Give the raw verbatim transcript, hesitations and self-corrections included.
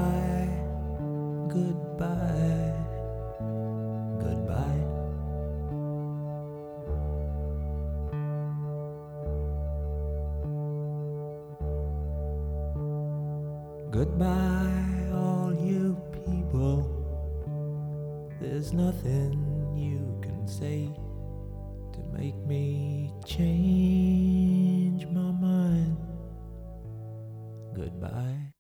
Goodbye, goodbye, goodbye. Goodbye, all you people. There's nothing you can say to make me change my mind. Goodbye.